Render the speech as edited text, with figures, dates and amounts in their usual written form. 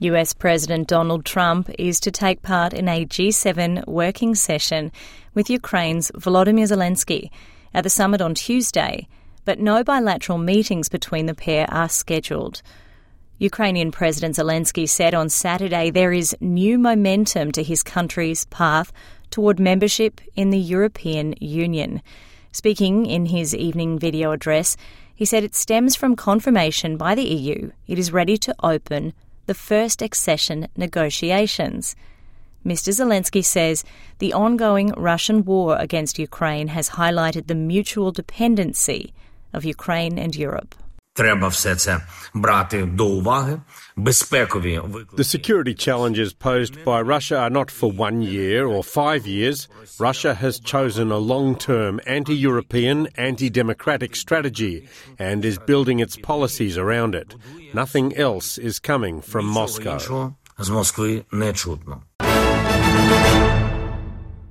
US President Donald Trump is to take part in a G7 working session with Ukraine's Volodymyr Zelensky at the summit on Tuesday, but no bilateral meetings between the pair are scheduled. Ukrainian President Zelensky said on Saturday there is new momentum to his country's path toward membership in the European Union. Speaking in his evening video address, he said it stems from confirmation by the EU it is ready to open the first accession negotiations. Mr. Zelensky says the ongoing Russian war against Ukraine has highlighted the mutual dependency of Ukraine and Europe. The security challenges posed by Russia are not for 1 year or 5 years. Russia has chosen a long-term anti-European, anti-democratic strategy and is building its policies around it. Nothing else is coming from Moscow.